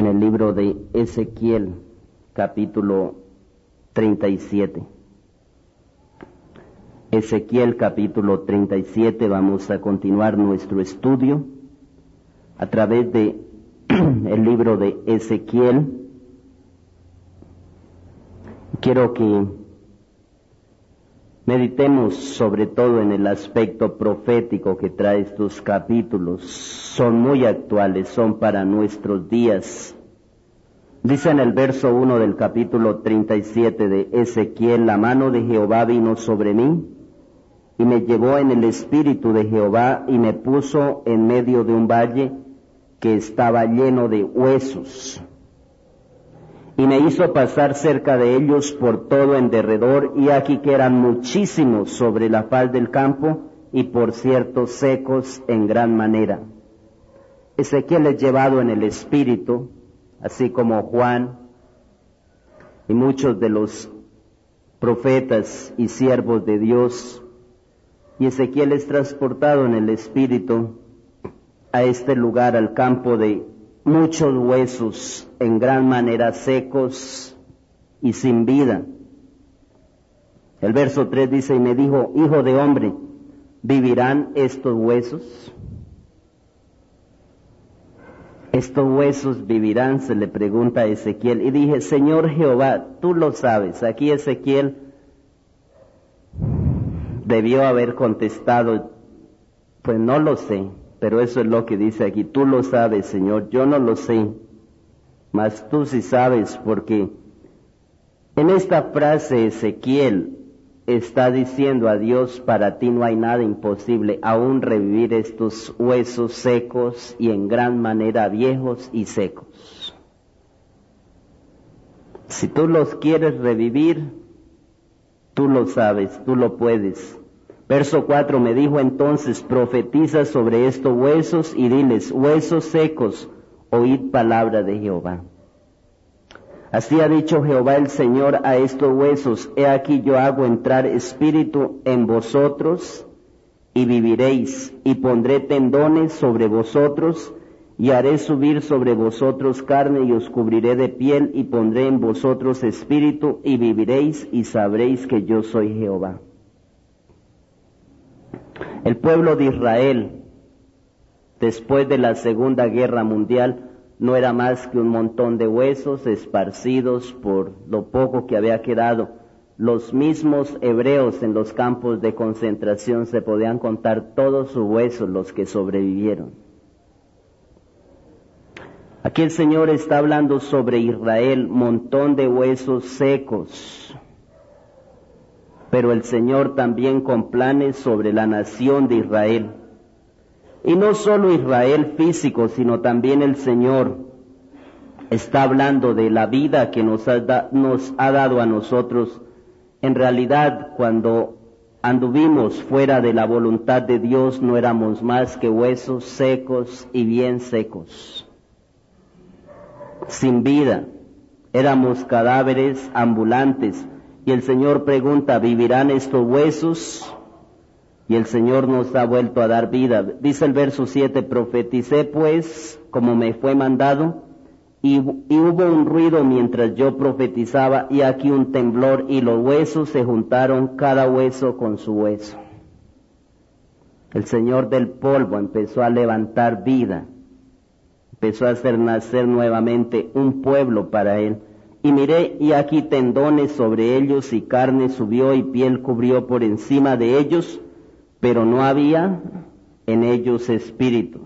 el libro de Ezequiel, capítulo 37. Ezequiel, capítulo 37, vamos a continuar nuestro estudio a través de el libro de Ezequiel. Quiero que meditemos sobre todo en el aspecto profético que trae estos capítulos. Son muy actuales, son para nuestros días. Dice en el verso 1 del capítulo 37 de Ezequiel: la mano de Jehová vino sobre mí, y me llevó en el espíritu de Jehová, y me puso en medio de un valle que estaba lleno de huesos. Y me hizo pasar cerca de ellos por todo en derredor, y aquí que eran muchísimos sobre la faz del campo, y por cierto secos en gran manera. Ezequiel es llevado en el espíritu, así como Juan y muchos de los profetas y siervos de Dios, y Ezequiel es transportado en el espíritu a este lugar, al campo de muchos huesos en gran manera secos y sin vida. El verso 3 dice: y me dijo: hijo de hombre, ¿vivirán estos huesos? ¿Estos huesos vivirán?, se le pregunta a Ezequiel. Y dije: Señor Jehová, tú lo sabes. Aquí Ezequiel debió haber contestado: pues no lo sé. Pero eso es lo que dice aquí: tú lo sabes, Señor, yo no lo sé, mas tú sí sabes, porque en esta frase Ezequiel está diciendo a Dios: para ti no hay nada imposible, aún revivir estos huesos secos y en gran manera viejos y secos. Si tú los quieres revivir, tú lo sabes, tú lo puedes. Verso 4, me dijo entonces: profetiza sobre estos huesos y diles: huesos secos, oíd palabra de Jehová. Así ha dicho Jehová el Señor a estos huesos: he aquí yo hago entrar espíritu en vosotros y viviréis, y pondré tendones sobre vosotros, y haré subir sobre vosotros carne, y os cubriré de piel, y pondré en vosotros espíritu, y viviréis, y sabréis que yo soy Jehová. El pueblo de Israel, después de la Segunda Guerra Mundial, no era más que un montón de huesos esparcidos por lo poco que había quedado. Los mismos hebreos en los campos de concentración se podían contar todos sus huesos, los que sobrevivieron. Aquí el Señor está hablando sobre Israel, montón de huesos secos. Pero el Señor también con planes sobre la nación de Israel. Y no solo Israel físico, sino también el Señor está hablando de la vida que nos ha dado a nosotros. En realidad, cuando anduvimos fuera de la voluntad de Dios, no éramos más que huesos secos y bien secos, sin vida. Éramos cadáveres ambulantes. Y el Señor pregunta: ¿vivirán estos huesos? Y el Señor nos ha vuelto a dar vida. Dice el verso 7, profeticé pues como me fue mandado, y hubo un ruido mientras yo profetizaba, y aquí un temblor, y los huesos se juntaron, cada hueso con su hueso. El Señor del polvo empezó a levantar vida, empezó a hacer nacer nuevamente un pueblo para Él. Y miré, y aquí tendones sobre ellos, y carne subió, y piel cubrió por encima de ellos, pero no había en ellos espíritu.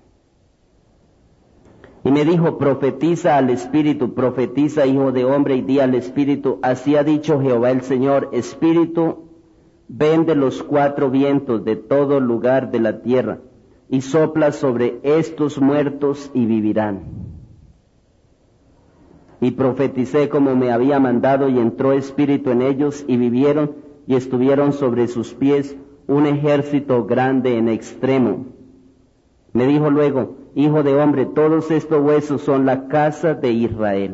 Y me dijo: profetiza al espíritu, profetiza, hijo de hombre, y di al espíritu: así ha dicho Jehová el Señor, espíritu, ven de los cuatro vientos de todo lugar de la tierra, y sopla sobre estos muertos, y vivirán. Y profeticé como me había mandado, y entró espíritu en ellos, y vivieron, y estuvieron sobre sus pies un ejército grande en extremo. Me dijo luego: hijo de hombre, todos estos huesos son la casa de Israel.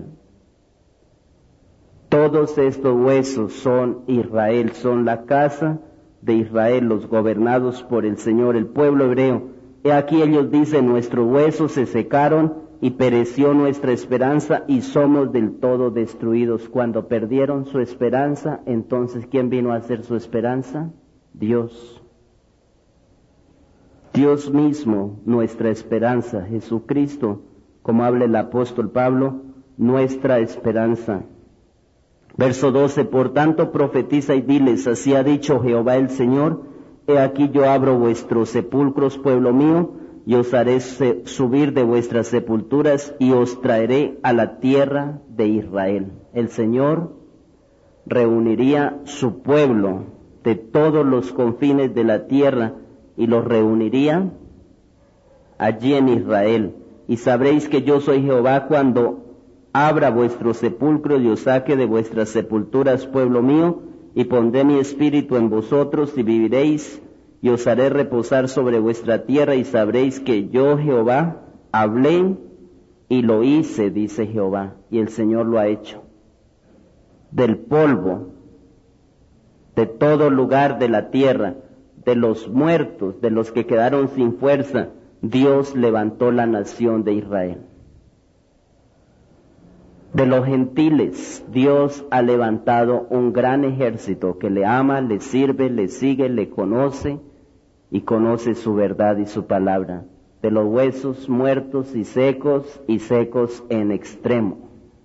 Todos estos huesos son Israel, son la casa de Israel, los gobernados por el Señor, el pueblo hebreo. He aquí ellos dicen: nuestros huesos se secaron, y pereció nuestra esperanza y somos del todo destruidos. Cuando perdieron su esperanza, entonces ¿quién vino a ser su esperanza? Dios. Dios mismo, nuestra esperanza, Jesucristo, como habla el apóstol Pablo, nuestra esperanza. Verso 12, por tanto profetiza y diles, así ha dicho Jehová el Señor, he aquí yo abro vuestros sepulcros, pueblo mío, y os haré subir de vuestras sepulturas y os traeré a la tierra de Israel. El Señor reuniría su pueblo de todos los confines de la tierra y los reuniría allí en Israel. Y sabréis que yo soy Jehová cuando abra vuestros sepulcros y os saque de vuestras sepulturas, pueblo mío, y pondré mi espíritu en vosotros y viviréis, y os haré reposar sobre vuestra tierra, y sabréis que yo, Jehová, hablé y lo hice, dice Jehová, y el Señor lo ha hecho. Del polvo, de todo lugar de la tierra, de los muertos, de los que quedaron sin fuerza, Dios levantó la nación de Israel. De los gentiles, Dios ha levantado un gran ejército que le ama, le sirve, le sigue, le conoce y conoce su verdad y su palabra. De los huesos muertos y secos en extremo.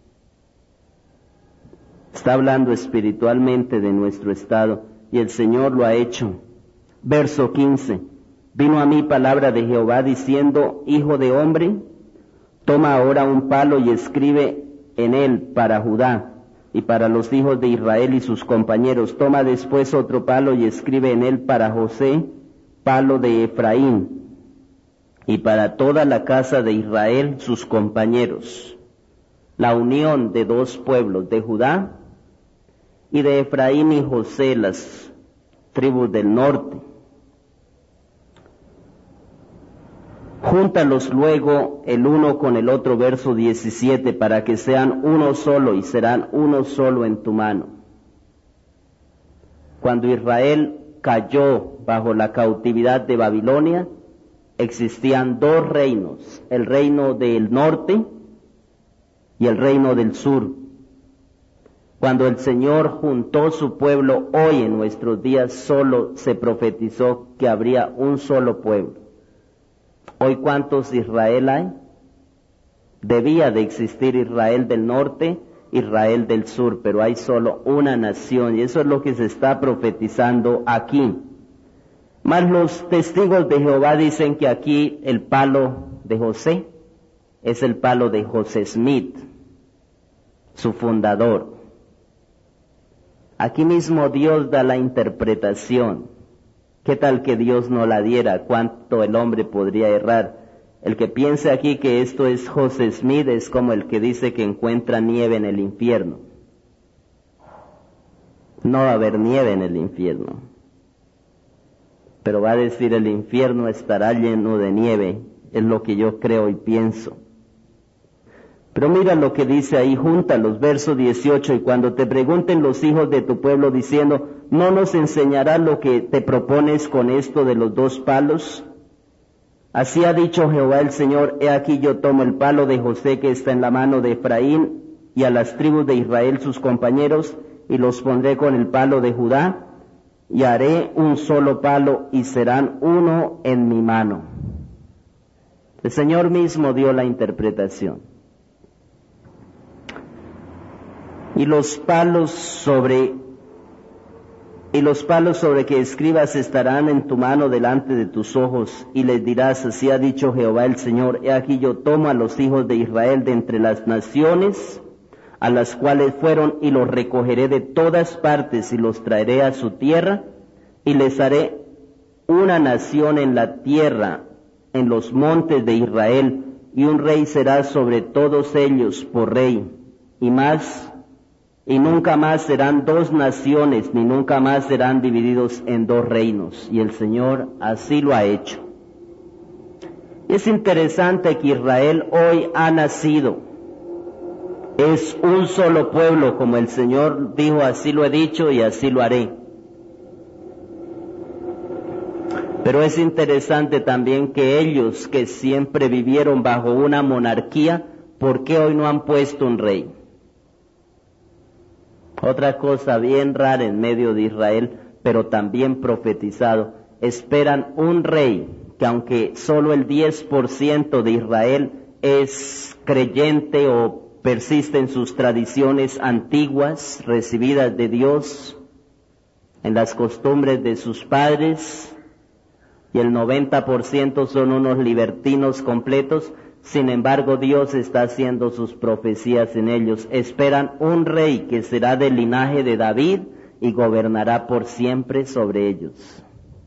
Está hablando espiritualmente de nuestro estado y el Señor lo ha hecho. Verso 15. Vino a mí palabra de Jehová diciendo, hijo de hombre, toma ahora un palo y escribe en él para Judá y para los hijos de Israel y sus compañeros. Toma después otro palo y escribe en él para José, palo de Efraín, y para toda la casa de Israel sus compañeros. La unión de dos pueblos, de Judá y de Efraín y José, las tribus del norte. Júntalos luego el uno con el otro, verso 17, para que sean uno solo y serán uno solo en tu mano. Cuando Israel cayó bajo la cautividad de Babilonia, existían dos reinos, el reino del norte y el reino del sur. Cuando el Señor juntó su pueblo hoy en nuestros días, solo se profetizó que habría un solo pueblo. Hoy, ¿cuántos Israel hay? Debía de existir Israel del norte, Israel del sur, pero hay solo una nación, y eso es lo que se está profetizando aquí. Mas los testigos de Jehová dicen que aquí el palo de José es el palo de José Smith, su fundador. Aquí mismo Dios da la interpretación. ¿Qué tal que Dios no la diera? ¿Cuánto el hombre podría errar? El que piense aquí que esto es José Smith es como el que dice que encuentra nieve en el infierno. No va a haber nieve en el infierno, pero va a decir el infierno estará lleno de nieve, es lo que yo creo y pienso. Pero mira lo que dice ahí, júntalos, verso 18, y cuando te pregunten los hijos de tu pueblo diciendo, ¿no nos enseñarás lo que te propones con esto de los dos palos? Así ha dicho Jehová el Señor, he aquí yo tomo el palo de José que está en la mano de Efraín, y a las tribus de Israel sus compañeros, y los pondré con el palo de Judá, y haré un solo palo, y serán uno en mi mano. El Señor mismo dio la interpretación. Y los palos sobre que escribas estarán en tu mano delante de tus ojos, y les dirás, así ha dicho Jehová el Señor, he aquí yo tomo a los hijos de Israel de entre las naciones a las cuales fueron, y los recogeré de todas partes, y los traeré a su tierra, y les haré una nación en la tierra, en los montes de Israel, y un rey será sobre todos ellos por rey, y nunca más serán dos naciones, ni nunca más serán divididos en dos reinos. Y el Señor así lo ha hecho. Es interesante que Israel hoy ha nacido. Es un solo pueblo, como el Señor dijo, así lo he dicho y así lo haré. Pero es interesante también que ellos que siempre vivieron bajo una monarquía, ¿por qué hoy no han puesto un rey? Otra cosa bien rara en medio de Israel, pero también profetizado. Esperan un rey que aunque solo el 10% de Israel es creyente o persiste en sus tradiciones antiguas recibidas de Dios, en las costumbres de sus padres, y el 90% son unos libertinos completos. Sin embargo, Dios está haciendo sus profecías en ellos. Esperan un rey que será del linaje de David y gobernará por siempre sobre ellos.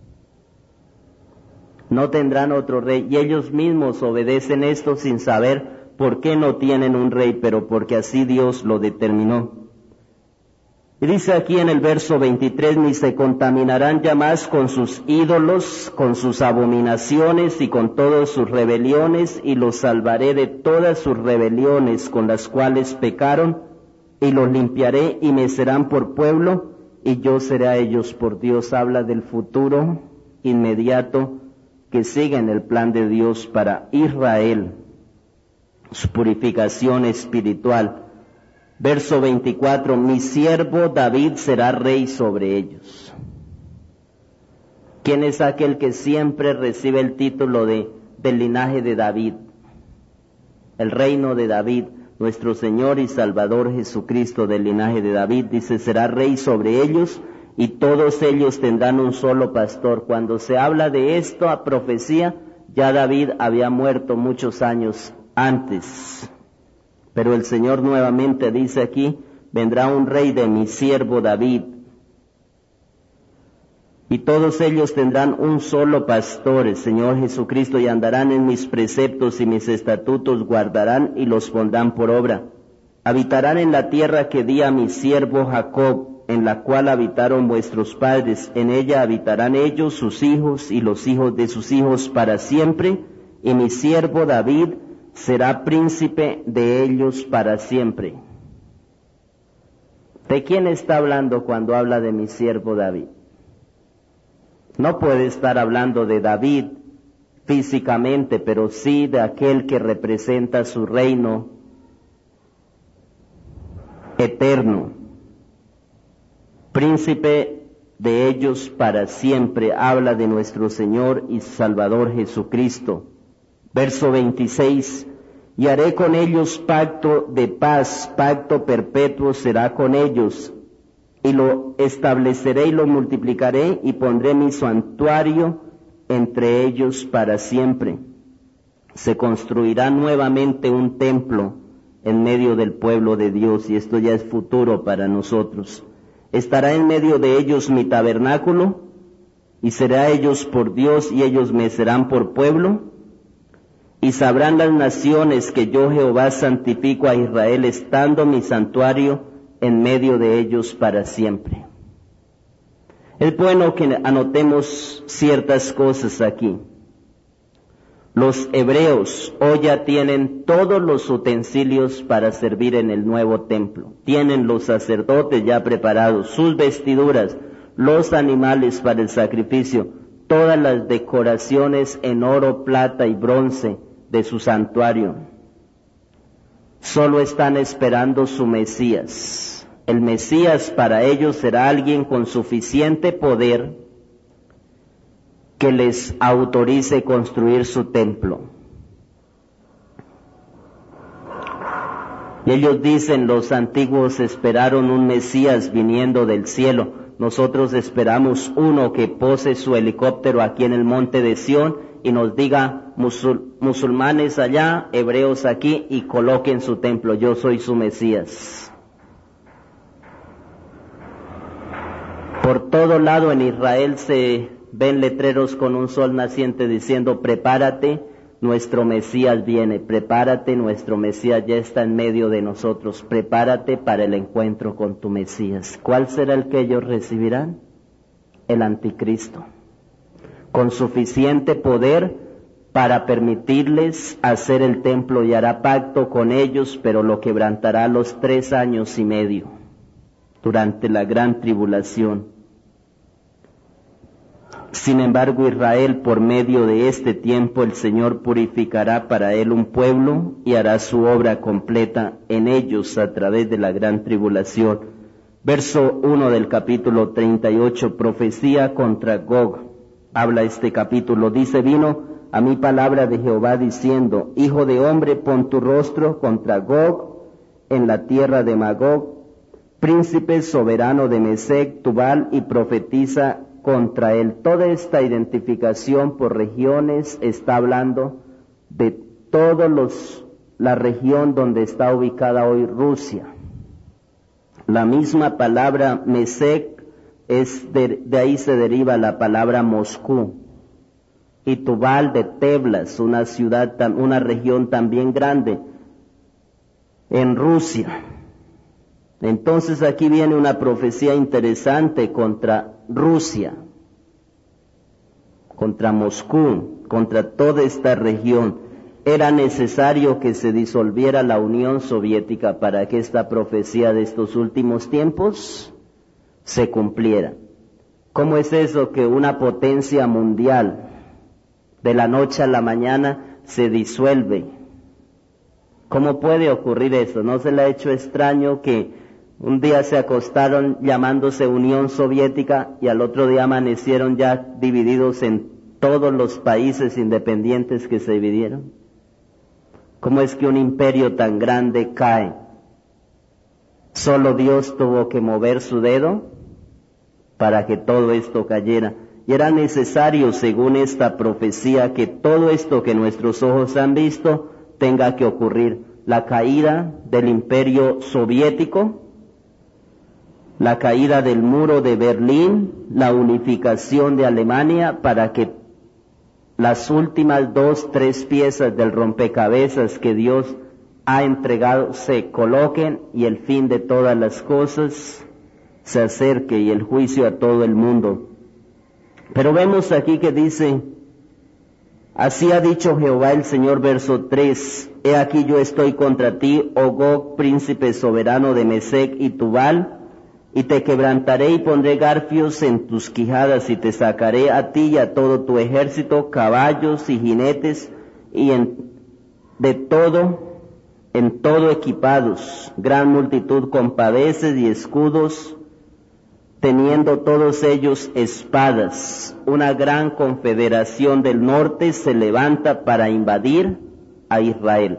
No tendrán otro rey, y ellos mismos obedecen esto sin saber por qué no tienen un rey, pero porque así Dios lo determinó. Y dice aquí en el verso 23, ni se contaminarán ya más con sus ídolos, con sus abominaciones y con todas sus rebeliones, y los salvaré de todas sus rebeliones con las cuales pecaron, y los limpiaré y me serán por pueblo, y yo seré a ellos por Dios. Habla del futuro inmediato que sigue en el plan de Dios para Israel, su purificación espiritual. Verso 24, mi siervo David será rey sobre ellos. ¿Quién es aquel que siempre recibe el título del linaje de David? El reino de David, nuestro Señor y Salvador Jesucristo del linaje de David, dice, será rey sobre ellos y todos ellos tendrán un solo pastor. Cuando se habla de esto a profecía, ya David había muerto muchos años antes. Pero el Señor nuevamente dice aquí, vendrá un rey de mi siervo David, y todos ellos tendrán un solo pastor, el Señor Jesucristo, y andarán en mis preceptos y mis estatutos guardarán y los pondrán por obra. Habitarán en la tierra que di a mi siervo Jacob, en la cual habitaron vuestros padres. En ella habitarán ellos, sus hijos y los hijos de sus hijos para siempre, y mi siervo David será príncipe de ellos para siempre. ¿De quién está hablando cuando habla de mi siervo David? No puede estar hablando de David físicamente, pero sí de aquel que representa su reino eterno. Príncipe de ellos para siempre. Habla de nuestro Señor y Salvador Jesucristo. Verso 26, y haré con ellos pacto de paz, pacto perpetuo será con ellos, y lo estableceré y lo multiplicaré, y pondré mi santuario entre ellos para siempre. Se construirá nuevamente un templo en medio del pueblo de Dios, y esto ya es futuro para nosotros. Estará en medio de ellos mi tabernáculo, y será a ellos por Dios, y ellos me serán por pueblo. Y sabrán las naciones que yo Jehová santifico a Israel, estando mi santuario en medio de ellos para siempre. Es bueno que anotemos ciertas cosas aquí. Los hebreos hoy ya tienen todos los utensilios para servir en el nuevo templo. Tienen los sacerdotes ya preparados, sus vestiduras, los animales para el sacrificio, todas las decoraciones en oro, plata y bronce de su santuario. Solo están esperando su Mesías. El Mesías para ellos será alguien con suficiente poder que les autorice construir su templo. Y ellos dicen, los antiguos esperaron un Mesías viniendo del cielo. Nosotros esperamos uno que pose su helicóptero aquí en el monte de Sión y nos diga, musulmanes allá, hebreos aquí, y coloquen su templo, yo soy su Mesías. Por todo lado en Israel se ven letreros con un sol naciente diciendo, prepárate, nuestro Mesías viene, prepárate, nuestro Mesías ya está en medio de nosotros, prepárate para el encuentro con tu Mesías. ¿Cuál será el que ellos recibirán? El anticristo, con suficiente poder para permitirles hacer el templo, y hará pacto con ellos, pero lo quebrantará a los 3 años y medio, durante la gran tribulación. Sin embargo, Israel, por medio de este tiempo, el Señor purificará para él un pueblo y hará su obra completa en ellos a través de la gran tribulación. Verso 1 del capítulo 38, profecía contra Gog. Habla este capítulo, dice, vino a mí palabra de Jehová diciendo, hijo de hombre, pon tu rostro contra Gog en la tierra de Magog, príncipe soberano de Mesec, Tubal, y profetiza contra él. Toda esta identificación por regiones está hablando de toda la región donde está ubicada hoy Rusia. La misma palabra Mesec de ahí se deriva la palabra Moscú, y Tubal de Teblas, una región también grande en Rusia. Entonces aquí viene una profecía interesante contra Rusia, contra Moscú, contra toda esta región. Era necesario que se disolviera la Unión Soviética para que esta profecía de estos últimos tiempos se cumpliera. ¿Cómo es eso que una potencia mundial de la noche a la mañana se disuelve? ¿Cómo puede ocurrir eso? ¿No se le ha hecho extraño que un día se acostaron llamándose Unión Soviética y al otro día amanecieron ya divididos en todos los países independientes que se dividieron? ¿Cómo es que un imperio tan grande cae? Solo Dios tuvo que mover su dedo para que todo esto cayera. Y era necesario, según esta profecía, que todo esto que nuestros ojos han visto tenga que ocurrir. La caída del imperio soviético, la caída del muro de Berlín, la unificación de Alemania, para que las últimas 2-3 piezas del rompecabezas que Dios ha entregado se coloquen y el fin de todas las cosas se acerque y el juicio a todo el mundo. Pero vemos aquí que dice, así ha dicho Jehová el Señor, verso 3, he aquí yo estoy contra ti, oh Gog, príncipe soberano de Mesec y Tubal, y te quebrantaré y pondré garfios en tus quijadas, y te sacaré a ti y a todo tu ejército, caballos y jinetes, y en todo equipados, gran multitud con paveses y escudos, teniendo todos ellos espadas. Una gran confederación del norte se levanta para invadir a Israel.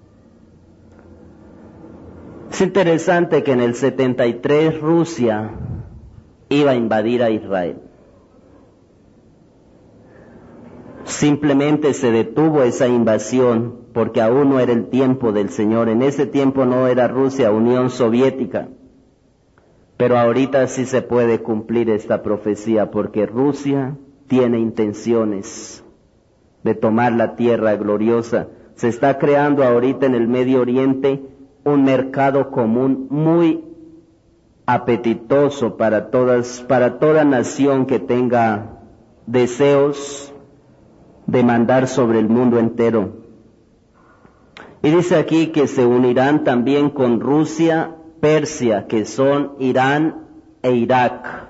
Es interesante que en el 73 Rusia iba a invadir a Israel. Simplemente se detuvo esa invasión porque aún no era el tiempo del Señor. En ese tiempo no era Rusia, Unión Soviética. Pero ahorita sí se puede cumplir esta profecía porque Rusia tiene intenciones de tomar la tierra gloriosa. Se está creando ahorita en el Medio Oriente un mercado común muy apetitoso para toda nación que tenga deseos de mandar sobre el mundo entero. Y dice aquí que se unirán también con Rusia, Persia, que son Irán e Irak.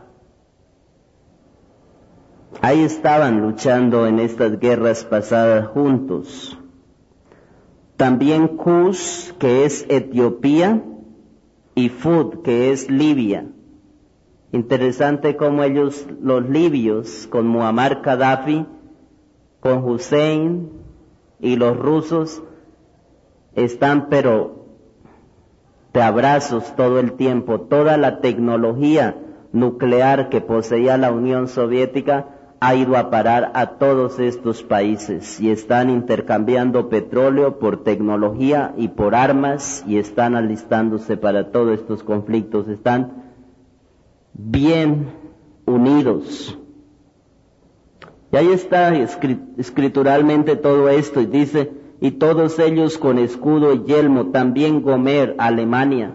Ahí estaban luchando en estas guerras pasadas juntos. También Cus, que es Etiopía, y Fud, que es Libia. Interesante cómo ellos, los libios, con Muammar Gaddafi, con Hussein y los rusos, están pero de abrazos todo el tiempo. Toda la tecnología nuclear que poseía la Unión Soviética ha ido a parar a todos estos países y están intercambiando petróleo por tecnología y por armas y están alistándose para todos estos conflictos. Están bien unidos. Y ahí está escrituralmente todo esto y dice, y todos ellos con escudo y yelmo, también Gomer, Alemania.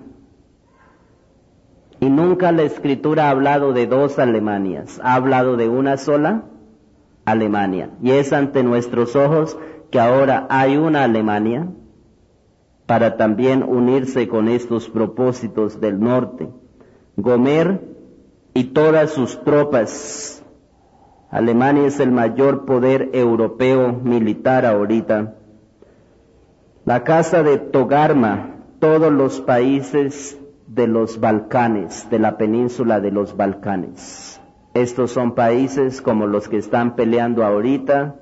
Y nunca la Escritura ha hablado de dos Alemanias, ha hablado de una sola Alemania. Y es ante nuestros ojos que ahora hay una Alemania para también unirse con estos propósitos del norte. Gomer y todas sus tropas Alemania es el mayor poder europeo militar ahorita. La casa de Togarma, todos los países de los Balcanes, de la península de los Balcanes. Estos son países como los que están peleando ahorita,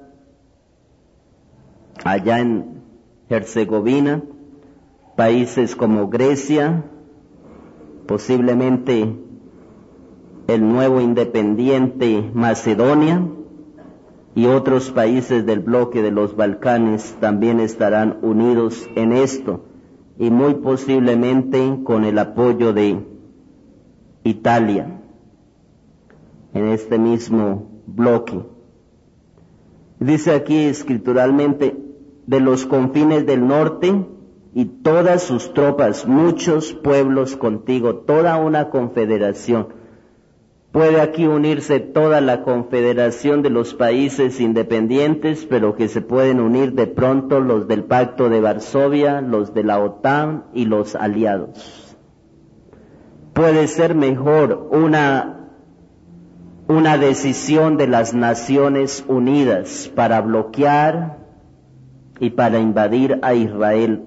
allá en Herzegovina, países como Grecia, posiblemente el nuevo independiente Macedonia, y otros países del bloque de los Balcanes también estarán unidos en esto, y muy posiblemente con el apoyo de Italia, en este mismo bloque. Dice aquí escrituralmente, de los confines del norte y todas sus tropas, muchos pueblos contigo, toda una confederación. Puede aquí unirse toda la confederación de los países independientes, pero que se pueden unir de pronto los del Pacto de Varsovia, los de la OTAN y los aliados. Puede ser mejor una decisión de las Naciones Unidas para bloquear y para invadir a Israel.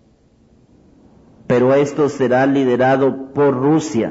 Pero esto será liderado por Rusia.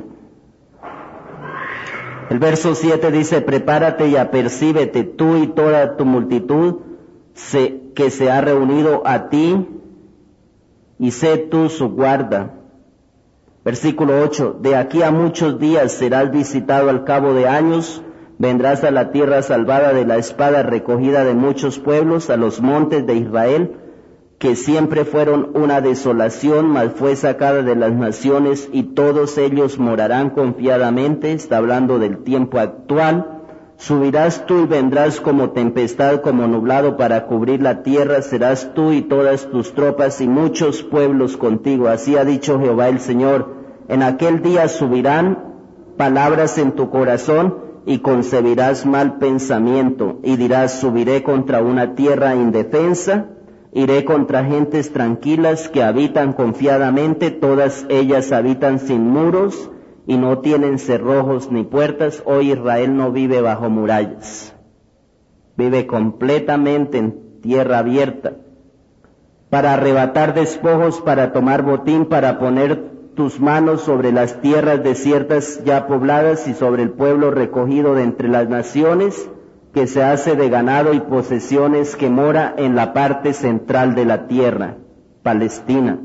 El verso 7 dice, prepárate y apercíbete tú y toda tu multitud que se ha reunido a ti, y sé tú su guarda. Versículo 8, de aquí a muchos días serás visitado al cabo de años, vendrás a la tierra salvada de la espada recogida de muchos pueblos, a los montes de Israel, que siempre fueron una desolación, mas fue sacada de las naciones, y todos ellos morarán confiadamente. Está hablando del tiempo actual. Subirás tú y vendrás como tempestad, como nublado para cubrir la tierra, serás tú y todas tus tropas y muchos pueblos contigo. Así ha dicho Jehová el Señor. En aquel día subirán palabras en tu corazón, y concebirás mal pensamiento, y dirás, subiré contra una tierra indefensa, iré contra gentes tranquilas que habitan confiadamente, todas ellas habitan sin muros y no tienen cerrojos ni puertas. Hoy Israel no vive bajo murallas, vive completamente en tierra abierta, para arrebatar despojos, para tomar botín, para poner tus manos sobre las tierras desiertas ya pobladas y sobre el pueblo recogido de entre las naciones, que se hace de ganado y posesiones, que mora en la parte central de la tierra, Palestina.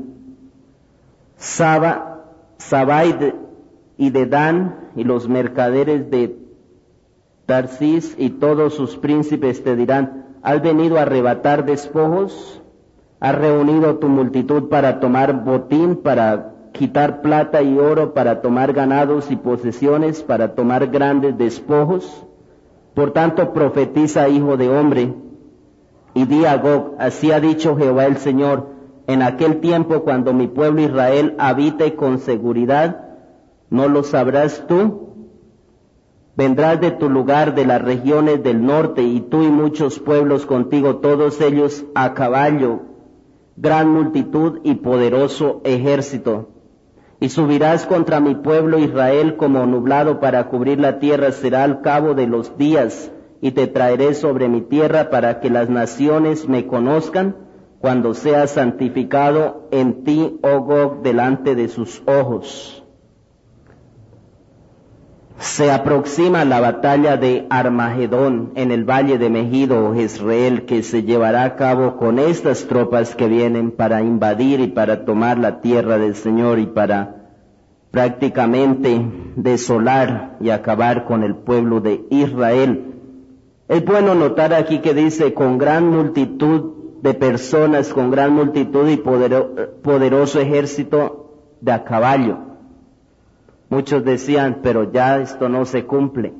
Sabai y Dedán y los mercaderes de Tarsis y todos sus príncipes te dirán, ¿has venido a arrebatar despojos? ¿Has reunido tu multitud para tomar botín, para quitar plata y oro, para tomar ganados y posesiones, para tomar grandes despojos? Por tanto, profetiza, hijo de hombre, y di a Gog, así ha dicho Jehová el Señor, en aquel tiempo cuando mi pueblo Israel habite con seguridad, ¿no lo sabrás tú? Vendrás de tu lugar, de las regiones del norte, y tú y muchos pueblos contigo, todos ellos a caballo, gran multitud y poderoso ejército. Y subirás contra mi pueblo Israel como nublado para cubrir la tierra, será al cabo de los días, y te traeré sobre mi tierra para que las naciones me conozcan, cuando sea santificado en ti, oh Gog, delante de sus ojos. Se aproxima la batalla de Armagedón en el valle de Megido o Jezreel, que se llevará a cabo con estas tropas que vienen para invadir y para tomar la tierra del Señor y para prácticamente desolar y acabar con el pueblo de Israel. Es bueno notar aquí que dice con gran multitud de personas, con gran multitud y poderoso ejército de a caballo. Muchos decían, pero ya esto no se cumple.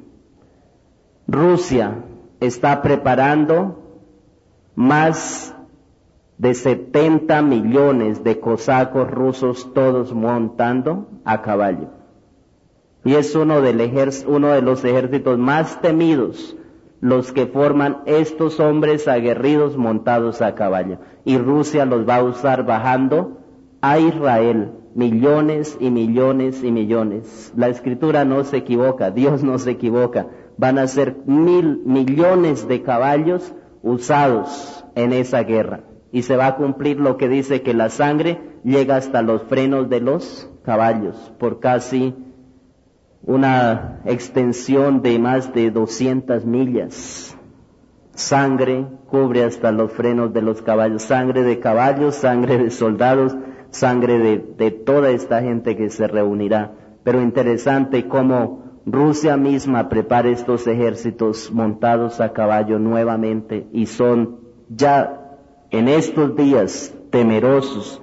Rusia está preparando más de 70 millones de cosacos rusos, todos montando a caballo. Y es uno de los ejércitos más temidos, los que forman estos hombres aguerridos montados a caballo. Y Rusia los va a usar bajando a Israel. Millones y millones y millones. La Escritura no se equivoca, Dios no se equivoca. van a ser 1.000 millones de caballos usados en esa guerra. Y se va a cumplir lo que dice que la sangre llega hasta los frenos de los caballos, por casi una extensión de más de 200 millas. Sangre cubre hasta los frenos de los caballos, sangre de caballos, sangre de soldados, sangre de toda esta gente que se reunirá. Pero interesante cómo Rusia misma prepara estos ejércitos montados a caballo nuevamente, y son ya en estos días temerosos,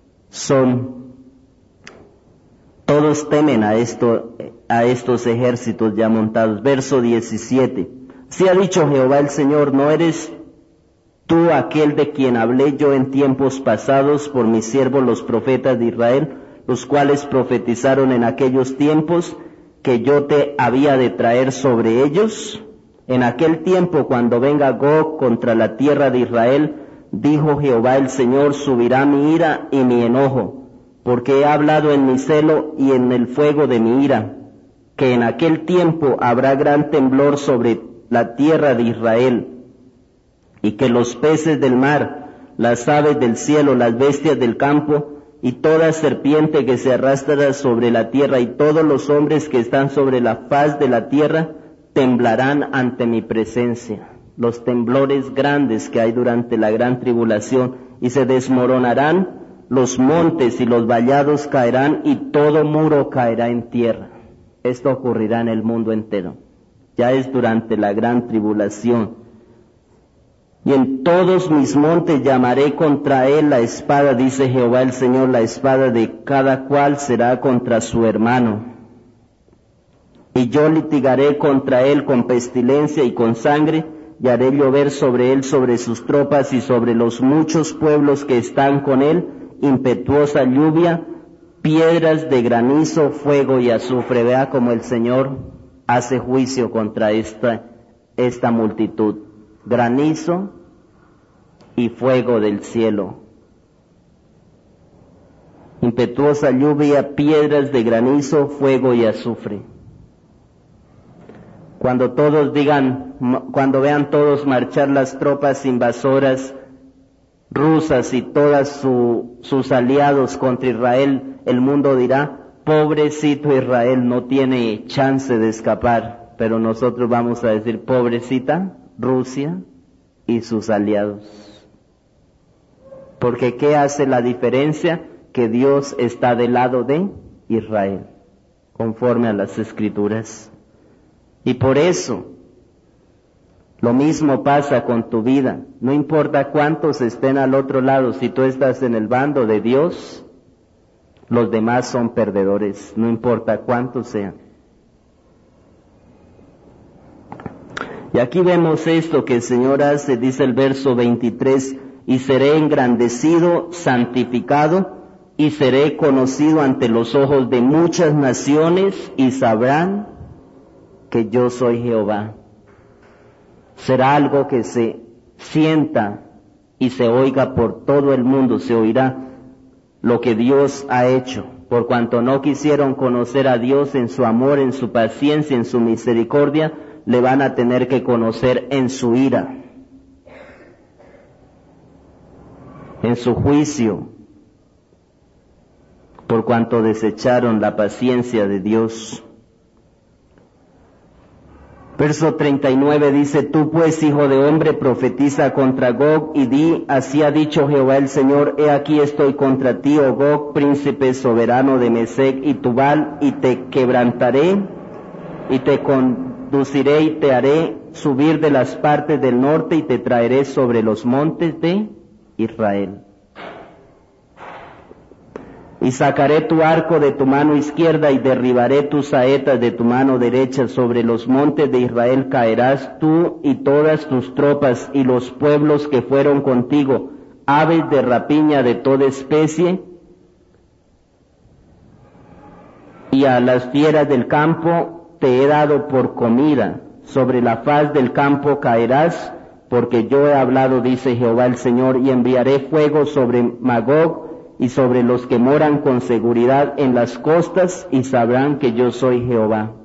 todos temen a estos ejércitos ya montados. Verso 17. Si ha dicho Jehová el Señor, ¿no eres tú aquel de quien hablé yo en tiempos pasados por mis siervos los profetas de Israel, los cuales profetizaron en aquellos tiempos que yo te había de traer sobre ellos? En aquel tiempo, cuando venga Gog contra la tierra de Israel, dijo Jehová el Señor, subirá mi ira y mi enojo, porque he hablado en mi celo y en el fuego de mi ira, que en aquel tiempo habrá gran temblor sobre la tierra de Israel, y que los peces del mar, las aves del cielo, las bestias del campo, y toda serpiente que se arrastra sobre la tierra, y todos los hombres que están sobre la faz de la tierra, temblarán ante mi presencia. Los temblores grandes que hay durante la gran tribulación, y se desmoronarán los montes y los vallados caerán, y todo muro caerá en tierra. Esto ocurrirá en el mundo entero. Ya es durante la gran tribulación. Y en todos mis montes llamaré contra él la espada, dice Jehová el Señor, la espada de cada cual será contra su hermano. Y yo litigaré contra él con pestilencia y con sangre, y haré llover sobre él, sobre sus tropas y sobre los muchos pueblos que están con él, impetuosa lluvia, piedras de granizo, fuego y azufre. Vea cómo el Señor hace juicio contra esta multitud. Granizo y fuego del cielo. Impetuosa lluvia, piedras de granizo, fuego y azufre. Cuando vean todos marchar las tropas invasoras rusas y todos sus aliados contra Israel, el mundo dirá, pobrecito Israel, no tiene chance de escapar. Pero nosotros vamos a decir, pobrecita Rusia y sus aliados. Porque ¿qué hace la diferencia? Que Dios está del lado de Israel, conforme a las Escrituras. Y por eso, lo mismo pasa con tu vida. No importa cuántos estén al otro lado, si tú estás en el bando de Dios, los demás son perdedores, no importa cuántos sean. Y aquí vemos esto que el Señor hace, dice el verso 23, y seré engrandecido, santificado, y seré conocido ante los ojos de muchas naciones, y sabrán que yo soy Jehová. Será algo que se sienta y se oiga por todo el mundo, se oirá lo que Dios ha hecho, por cuanto no quisieron conocer a Dios en su amor, en su paciencia, en su misericordia, le van a tener que conocer en su ira, en su juicio, por cuanto desecharon la paciencia de Dios. Verso 39 dice, tú pues, hijo de hombre, profetiza contra Gog y di, así ha dicho Jehová el Señor, he aquí estoy contra ti, oh Gog, príncipe soberano de Mesec y Tubal, y te quebrantaré, y te conduciré y te haré subir de las partes del norte, y te traeré sobre los montes de Israel. Y sacaré tu arco de tu mano izquierda y derribaré tus saetas de tu mano derecha. Sobre los montes de Israel caerás tú y todas tus tropas y los pueblos que fueron contigo, aves de rapiña de toda especie, y a las fieras del campo te he dado por comida. Sobre la faz del campo caerás, porque yo he hablado, dice Jehová el Señor, y enviaré fuego sobre Magog y sobre los que moran con seguridad en las costas, y sabrán que yo soy Jehová.